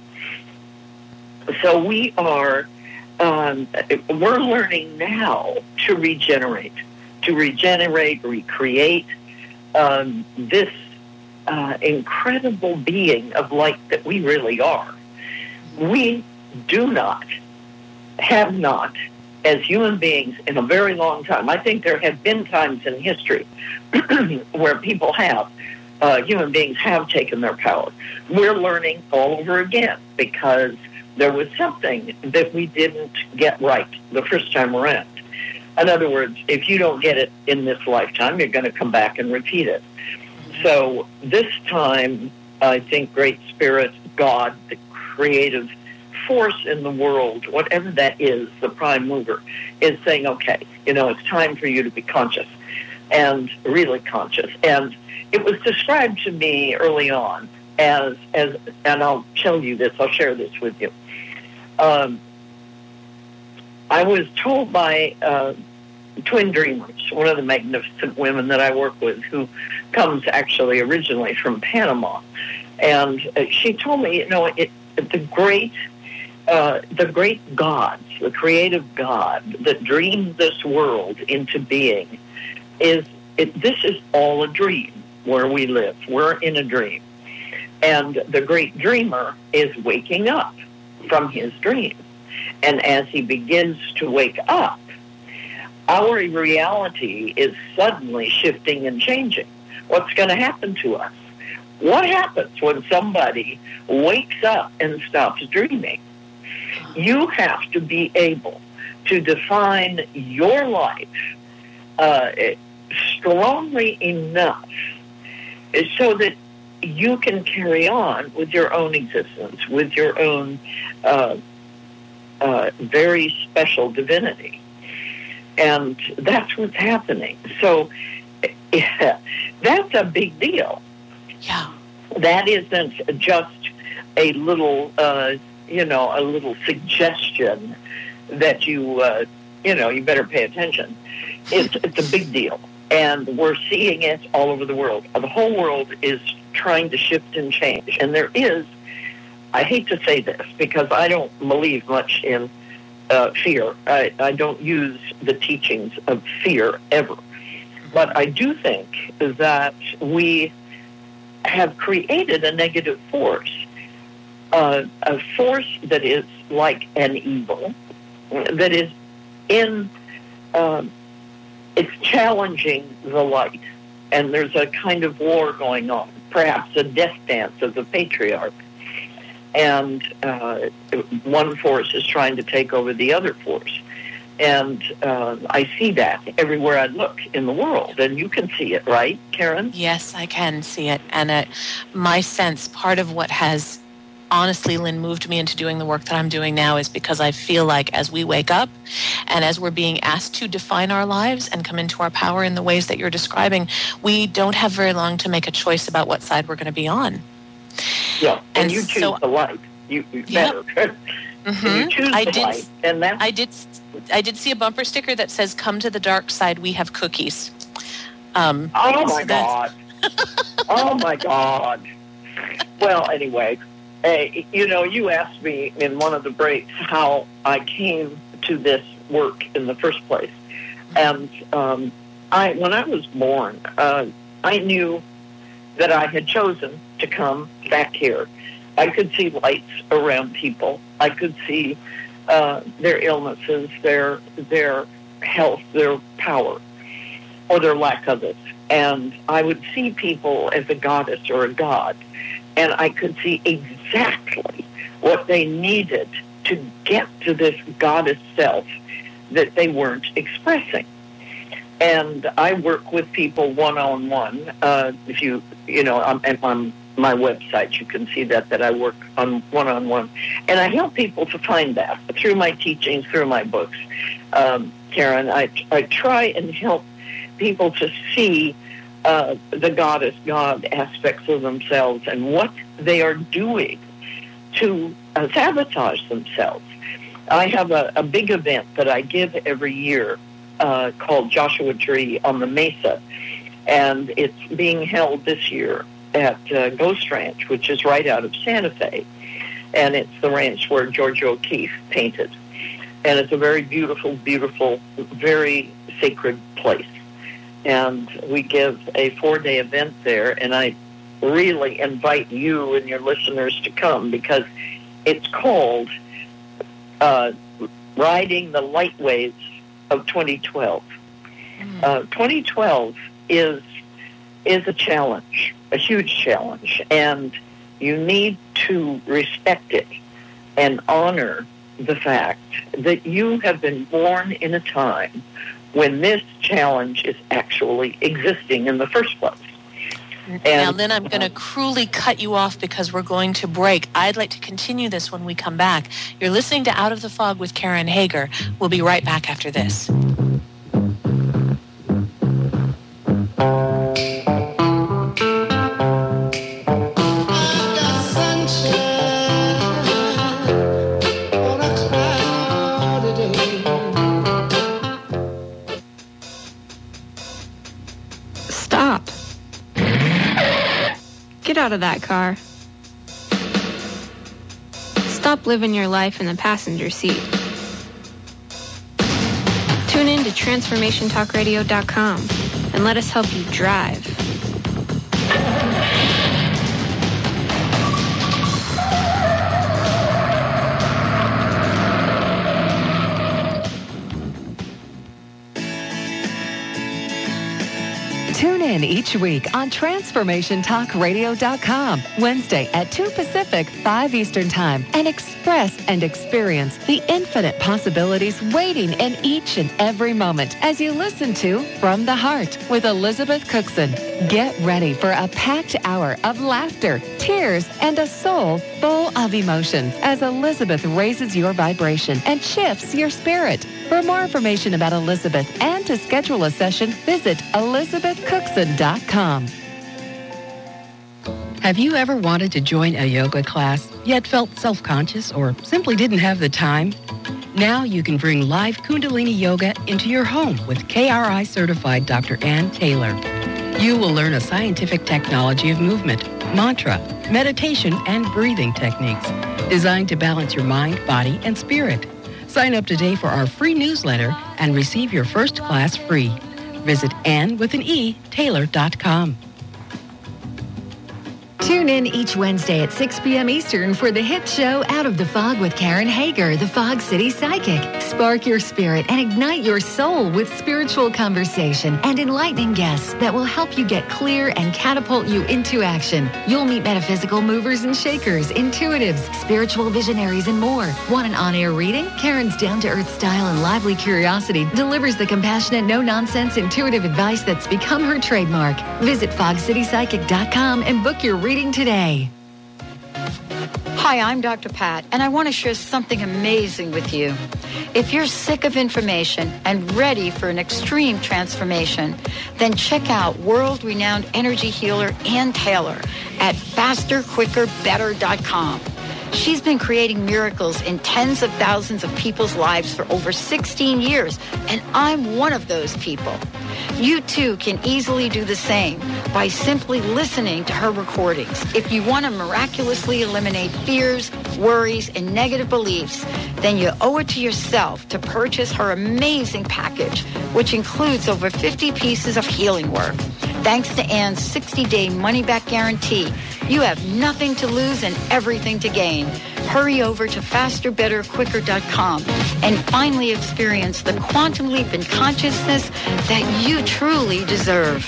So we are, um, we're learning now to regenerate, to regenerate, recreate um, this Uh, incredible being of light that we really are. We do not, have not, as human beings in a very long time. I think there have been times in history where people have, uh, human beings have taken their power. We're learning all over again because there was something that we didn't get right the first time around. In other words, if you don't get it in this lifetime, you're going to come back and repeat it. So this time, I think Great Spirit, God, the creative force in the world, whatever that is, the prime mover, is saying, okay, you know, it's time for you to be conscious and really conscious. And it was described to me early on as, as and I'll tell you this, I'll share this with you. Um, I was told by uh, Twin Dreamers, one of the magnificent women that I work with, who comes actually originally from Panama, and uh, she told me, you know, it, the great, uh, the great gods, the creative God that dreamed this world into being, is it, this is all a dream where we live. We're in a dream, and the great dreamer is waking up from his dream, and as he begins to wake up, our reality is suddenly shifting and changing. What's going to happen to us? What happens when somebody wakes up and stops dreaming? You have to be able to define your life uh, strongly enough so that you can carry on with your own existence, with your own uh, uh, very special divinity. And that's what's happening. So yeah, that's a big deal. Yeah. That isn't just a little, uh, you know, a little suggestion that you, uh, you know, you better pay attention. It's, it's a big deal. And we're seeing it all over the world. The whole world is trying to shift and change. And there is, I hate to say this because I don't believe much in uh, fear. I, I don't use the teachings of fear ever. But I do think that we have created a negative force, uh, a force that is like an evil, that is in, uh, it's challenging the light. And there's a kind of war going on, perhaps a death dance of the patriarch. And uh, one force is trying to take over the other force. And uh, I see that everywhere I look in the world. And you can see it, right, Karen? Yes, I can see it. And uh, my sense, part of what has honestly, Lynn, moved me into doing the work that I'm doing now is because I feel like as we wake up and as we're being asked to define our lives and come into our power in the ways that you're describing, we don't have very long to make a choice about what side we're going to be on. Yeah, and, and you choose so, the light. You, you yep. better. Mm-hmm. You choose I the did, light, and that's... I did. I did see a bumper sticker that says, "Come to the dark side. We have cookies." Um, oh my so God! Oh my God! Well, anyway, uh, you know, you asked me in one of the breaks how I came to this work in the first place, and um, I, when I was born, uh, I knew that I had chosen to come back here. I could see lights around people. I could see uh, their illnesses, their their health, their power, or their lack of it. And I would see people as a goddess or a god, and I could see exactly what they needed to get to this goddess self that they weren't expressing. And I work with people one-on-one. Uh, if you, you know, I'm, on my website, you can see that, that I work on one-on-one. And I help people to find that through my teachings, through my books. Um, Karen, I, I try and help people to see uh, the goddess, God aspects of themselves and what they are doing to uh, sabotage themselves. I have a, a big event that I give every year uh, called Joshua Tree on the Mesa, and it's being held this year at uh, Ghost Ranch, which is right out of Santa Fe, and it's the ranch where Georgia O'Keeffe painted. And it's a very beautiful, beautiful, very sacred place. And we give a four-day event there, and I really invite you and your listeners to come because it's called uh, Riding the Light Waves of twenty twelve. Mm. Uh, twenty twelve is is a challenge, a huge challenge, and you need to respect it and honor the fact that you have been born in a time when this challenge is actually existing in the first place. And, now, Lynn, I'm going to cruelly cut you off because we're going to break. I'd like to continue this when we come back. You're listening to Out of the Fog with Karen Hager. We'll be right back after this. Get out of that car. Stop living your life in the passenger seat. Tune in to transformation talk radio dot com and let us help you drive. Tune in each week on transformation talk radio dot com, Wednesday at two Pacific, five Eastern Time, and express and experience the infinite possibilities waiting in each and every moment as you listen to From the Heart with Elizabeth Cookson. Get ready for a packed hour of laughter, tears, and a soul full of emotions as Elizabeth raises your vibration and shifts your spirit. For more information about Elizabeth and to schedule a session, visit elizabeth cookson dot com. Have you ever wanted to join a yoga class, yet felt self-conscious or simply didn't have the time? Now you can bring live Kundalini Yoga into your home with K R I certified Doctor Ann Taylor. You will learn a scientific technology of movement, mantra, meditation, and breathing techniques designed to balance your mind, body, and spirit. Sign up today for our free newsletter and receive your first class free. Visit Ann with an E, Taylor dot com. Tune in each Wednesday at six p.m. Eastern for the hit show Out of the Fog with Karen Hager, the Fog City Psychic. Spark your spirit and ignite your soul with spiritual conversation and enlightening guests that will help you get clear and catapult you into action. You'll meet metaphysical movers and shakers, intuitives, spiritual visionaries, and more. Want an on-air reading? Karen's down-to-earth style and lively curiosity delivers the compassionate, no-nonsense, intuitive advice that's become her trademark. Visit fog city psychic dot com and book your reading today. Hi, I'm Doctor Pat, and I want to share something amazing with you. If you're sick of information and ready for an extreme transformation, then check out world-renowned energy healer Ann Taylor at faster quicker better dot com. She's been creating miracles in tens of thousands of people's lives for over sixteen years, and I'm one of those people. You too can easily do the same by simply listening to her recordings. If you want to miraculously eliminate fears, worries, and negative beliefs, then you owe it to yourself to purchase her amazing package, which includes over fifty pieces of healing work. Thanks to Ann's sixty-day money-back guarantee, you have nothing to lose and everything to gain. Hurry over to faster better quicker dot com and finally experience the quantum leap in consciousness that you truly deserve.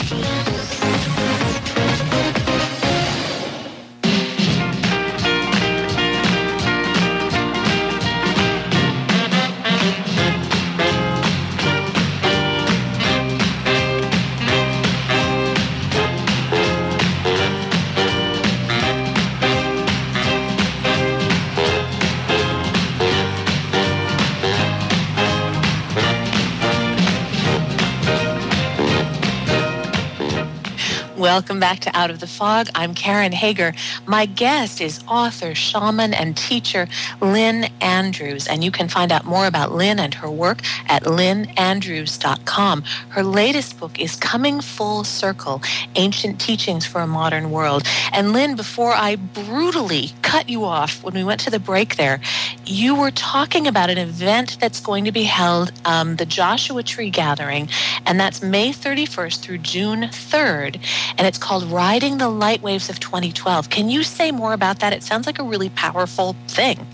Welcome back to Out of the Fog. I'm Karen Hager. My guest is author, shaman, and teacher Lynn Andrews, and you can find out more about Lynn and her work at lynn andrews dot com. Her latest book is Coming Full Circle, Ancient Teachings for a Modern World. And Lynn, before I brutally cut you off when we went to the break there, you were talking about an event that's going to be held, um, the Joshua Tree Gathering, and that's May thirty-first through June third. And it's called Riding the Light Waves of twenty twelve. Can you say more about that? It sounds like a really powerful thing.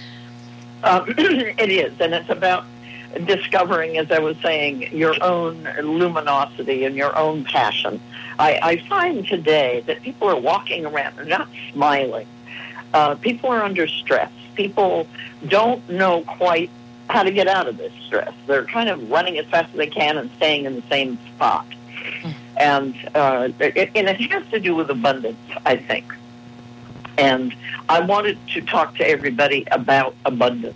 Uh, it is, and it's about discovering, as I was saying, your own luminosity and your own passion. I, I find today that people are walking around, they're not smiling. Uh, people are under stress. People don't know quite how to get out of this stress. They're kind of running as fast as they can and staying in the same spot. And, uh, it, and it has to do with abundance, I think. And I wanted to talk to everybody about abundance.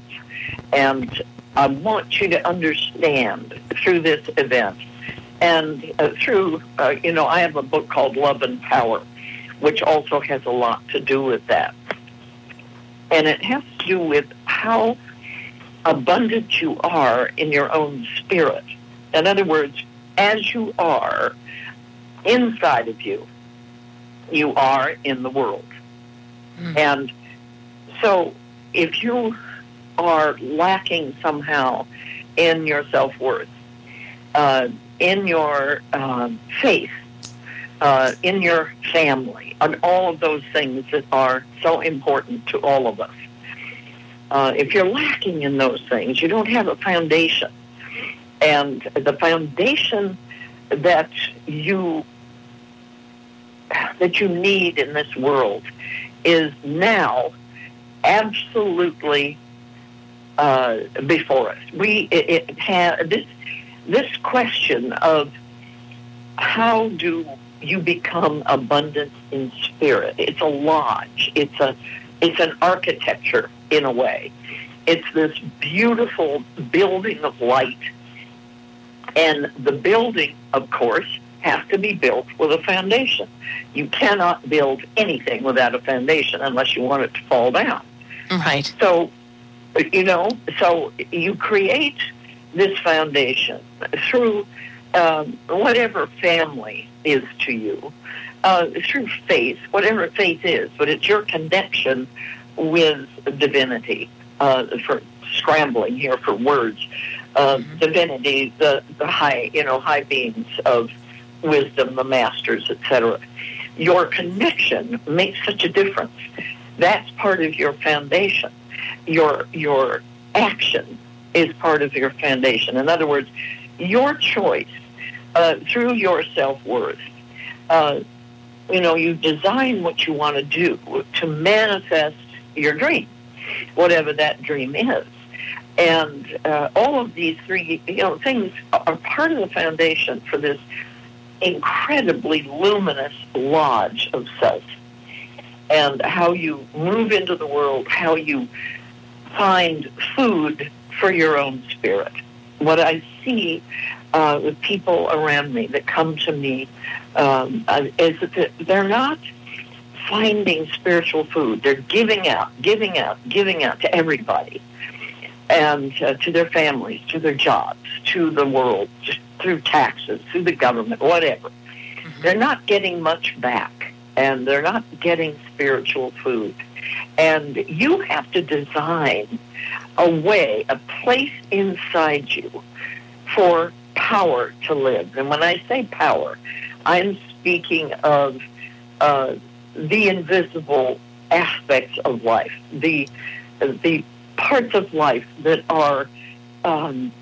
And I want you to understand through this event and uh, through, uh, you know, I have a book called Love and Power, which also has a lot to do with that. And it has to do with how abundant you are in your own spirit. In other words, as you are inside of you, you are in the world. Mm. And so if you are lacking somehow in your self-worth, uh, in your um, faith, uh, in your family, and all of those things that are so important to all of us, uh, if you're lacking in those things, you don't have a foundation. And the foundation that you that you need in this world is now absolutely uh, before us. We it, it ha- this this question of how do you become abundant in spirit? It's a lodge. It's a it's an architecture in a way. It's this beautiful building of light. And the building, of course, has to be built with a foundation. You cannot build anything without a foundation unless you want it to fall down. Right. So, you know, so you create this foundation through um, whatever family is to you, uh, through faith, whatever faith is, but it's your connection with divinity. Uh, for scrambling here for words. Uh, mm-hmm. Divinity, the, the high, you know, high beings of wisdom, the masters, et cetera. Your connection makes such a difference. That's part of your foundation. Your your action is part of your foundation. In other words, your choice uh, through your self-worth. Uh, you know, you design what you want to do to manifest your dream, whatever that dream is. And uh, all of these three, you know, things are part of the foundation for this incredibly luminous lodge of self. And how you move into the world, how you find food for your own spirit. What I see uh, with people around me that come to me um, is that they're not finding spiritual food. They're giving out, giving out, giving out to everybody, and uh, to their families, to their jobs, to the world, just through taxes, through the government, whatever. Mm-hmm. They're not getting much back, and they're not getting spiritual food. And you have to design a way, a place inside you for power to live. And when I say power, I'm speaking of uh, the invisible aspects of life, the the parts of life that are um,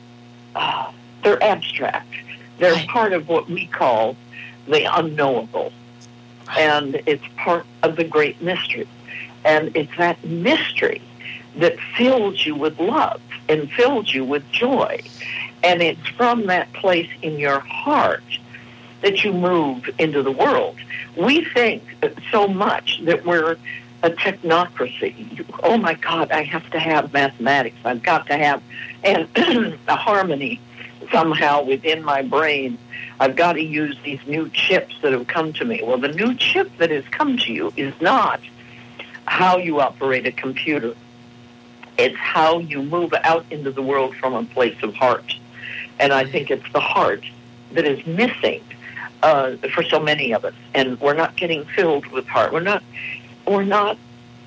uh, they're abstract. They're right. part of what we call the unknowable, right. and it's part of the great mystery. And it's that mystery that fills you with love and fills you with joy. And it's from that place in your heart that you move into the world. We think so much that we're a technocracy. Oh, my God, I have to have mathematics. I've got to have and a harmony somehow within my brain. I've got to use these new chips that have come to me. Well, the new chip that has come to you is not how you operate a computer. It's how you move out into the world from a place of heart. And I think it's the heart that is missing uh, for so many of us. And we're not getting filled with heart. We're not, we're not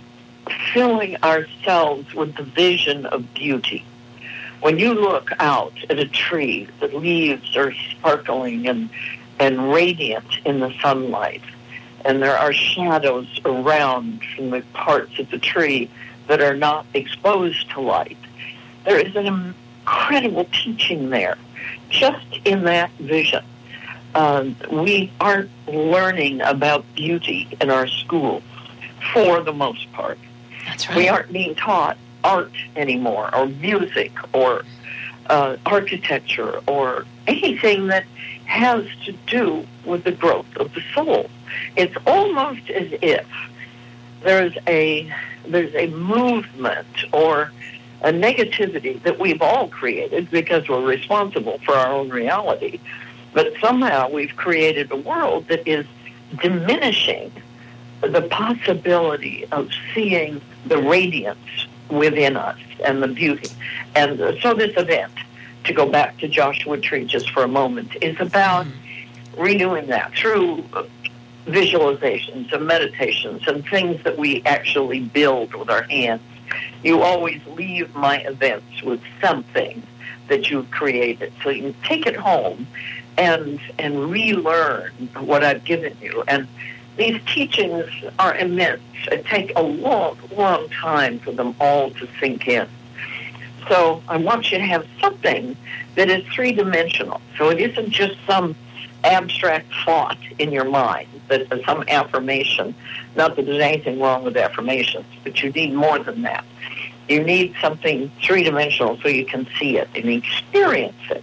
filling ourselves with the vision of beauty. When you look out at a tree, the leaves are sparkling and, and radiant in the sunlight, and there are shadows around from the parts of the tree that are not exposed to light. There is an incredible teaching there, just in that vision. Um, we aren't learning about beauty in our schools, for the most part. That's right. We aren't being taught art anymore, or music, or uh, architecture, or anything that has to do with the growth of the soul. It's almost as if there's a there's a movement or a negativity that we've all created because we're responsible for our own reality. But somehow we've created a world that is diminishing the possibility of seeing the radiance within us and the beauty. And so this event, to go back to Joshua Tree just for a moment, is about mm-hmm. renewing that through visualizations and meditations and things that we actually build with our hands. You always leave my events with something that you've created. So you can take it home and and relearn what I've given you. And these teachings are immense. It takes a long, long time for them all to sink in. So I want you to have something that is three-dimensional. So it isn't just some abstract thought in your mind, that some affirmation. Not that there's anything wrong with affirmations, but you need more than that. You need something three-dimensional so you can see it and experience it.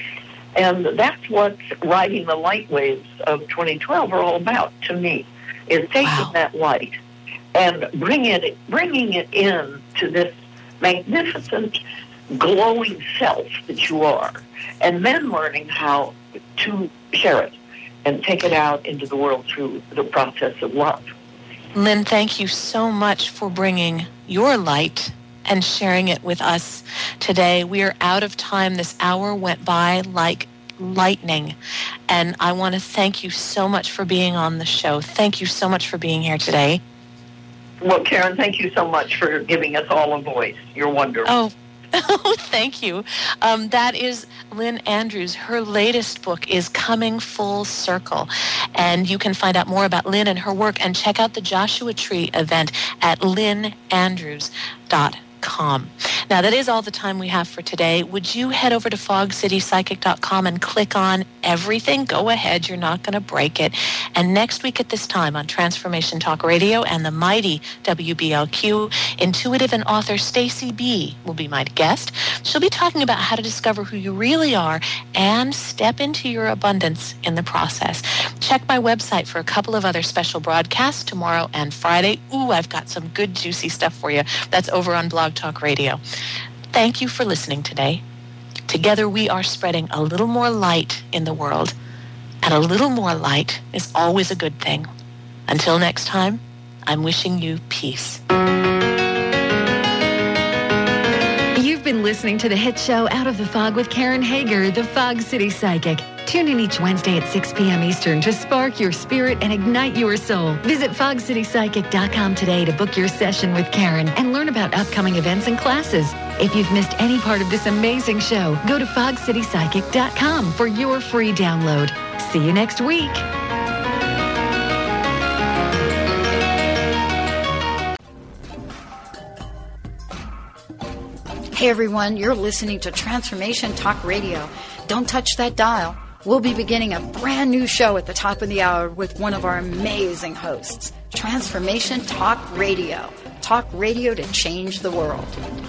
And that's what riding the light waves of twenty twelve are all about, to me, is taking wow. that light and bring it, bringing it in to this magnificent, glowing self that you are, and then learning how to share it and take it out into the world through the process of love. Lynn, thank you so much for bringing your light and sharing it with us today. We are out of time. This hour went by like lightning, and I want to thank you so much for being on the show. Thank you so much for being here today. Well, Karen, thank you so much for giving us all a voice. You're wonderful. Oh, oh thank you. Um, that is Lynn Andrews. Her latest book is Coming Full Circle. And you can find out more about Lynn and her work and check out the Joshua Tree event at lynn andrews dot com. Now, that is all the time we have for today. Would you head over to fog city psychic dot com and click on everything? Go ahead. You're not going to break it. And next week at this time on Transformation Talk Radio and the mighty W B L Q, intuitive and author Stacy B will be my guest. She'll be talking about how to discover who you really are and step into your abundance in the process. Check my website for a couple of other special broadcasts tomorrow and Friday. Ooh, I've got some good juicy stuff for you. That's over on Blog Talk Radio. Thank you for listening today. Together we are spreading a little more light in the world, and a little more light is always a good thing. Until next time, I'm wishing you peace. You've been listening to the hit show Out of the Fog with Karen Hager, the Fog City Psychic. Tune in each Wednesday at six p.m. Eastern to spark your spirit and ignite your soul. Visit fog city psychic dot com today to book your session with Karen and learn about upcoming events and classes. If you've missed any part of this amazing show, go to fog city psychic dot com for your free download. See you next week. Hey everyone, you're listening to Transformation Talk Radio. Don't touch that dial. We'll be beginning a brand new show at the top of the hour with one of our amazing hosts. Transformation Talk Radio. Talk radio to change the world.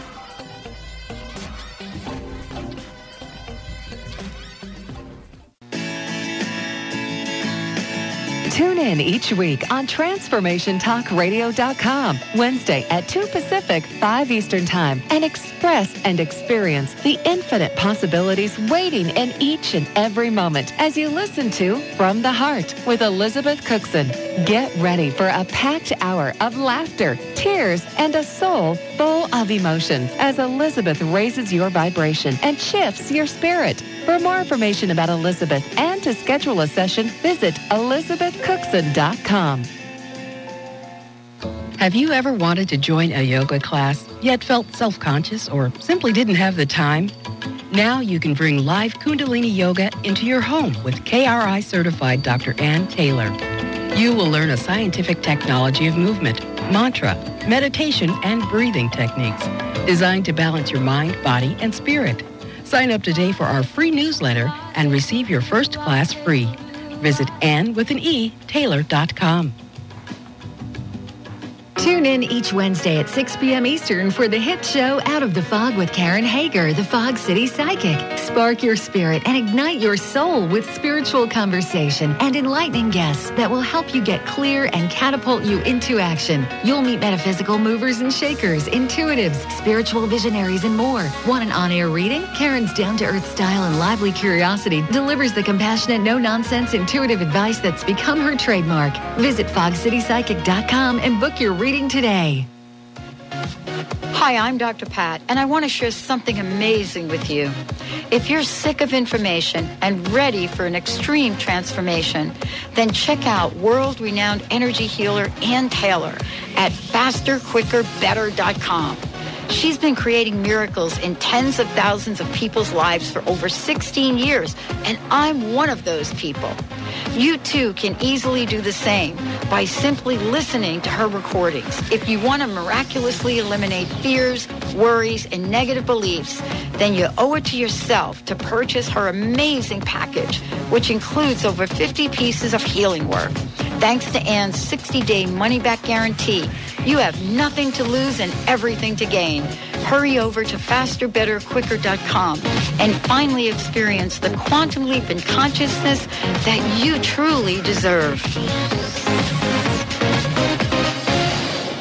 Tune in each week on Transformation Talk Radio dot com, Wednesday at two Pacific, five Eastern Time, and express and experience the infinite possibilities waiting in each and every moment as you listen to From the Heart with Elizabeth Cookson. Get ready for a packed hour of laughter, tears, and a soul full of emotions as Elizabeth raises your vibration and shifts your spirit. For more information about Elizabeth and to schedule a session, visit elizabeth cookson dot com. Have you ever wanted to join a yoga class, yet felt self-conscious or simply didn't have the time? Now you can bring live Kundalini Yoga into your home with K R I certified Doctor Ann Taylor. You will learn a scientific technology of movement, mantra, meditation, and breathing techniques designed to balance your mind, body, and spirit. Sign up today for our free newsletter and receive your first class free. Visit Ann with an E, Taylor dot com. Tune in each Wednesday at six p.m. Eastern for the hit show Out of the Fog with Karen Hager, the Fog City Psychic. Spark your spirit and ignite your soul with spiritual conversation and enlightening guests that will help you get clear and catapult you into action. You'll meet metaphysical movers and shakers, intuitives, spiritual visionaries, and more. Want an on-air reading? Karen's down-to-earth style and lively curiosity delivers the compassionate, no-nonsense, intuitive advice that's become her trademark. Visit fog city psychic dot com and book your reading today. Hi, I'm Doctor Pat, and I want to share something amazing with you. If you're sick of information and ready for an extreme transformation, then check out world-renowned energy healer Ann Taylor at faster quicker better dot com. She's been creating miracles in tens of thousands of people's lives for over sixteen years, and I'm one of those people. You too can easily do the same by simply listening to her recordings. If you want to miraculously eliminate fears, worries, and negative beliefs, then you owe it to yourself to purchase her amazing package, which includes over fifty pieces of healing work. Thanks to Ann's sixty-day money-back guarantee, you have nothing to lose and everything to gain. Hurry over to faster better quicker dot com and finally experience the quantum leap in consciousness that you truly deserve.